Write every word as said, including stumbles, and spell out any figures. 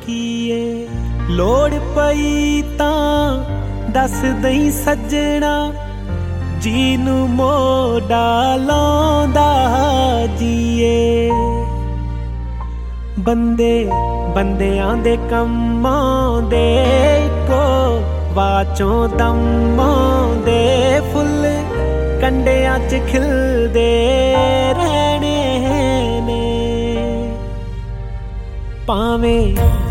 ਕੀਏ। ਲੋੜ ਪਈ ਤਾਂ ਦੱਸ ਦਈ ਸੱਜਣਾ, ਜੀ ਨੂੰ ਮੋਢਾ ਲਾਉਂਦਾ ਜੀਏ। ਬੰਦੇ ਬੰਦਿਆਂ ਦੇ ਕੰਮਾਂ ਦੇ ਇੱਕੋ ਵਾਚੋਂ ਦਮ ਆਉਂਦੇ, ਫੁੱਲ ਕੰਡਿਆਂ 'ਚ ਖਿਲਦੇ ਰਹਿਣੇ ਨੇ। ਭਾਵੇਂ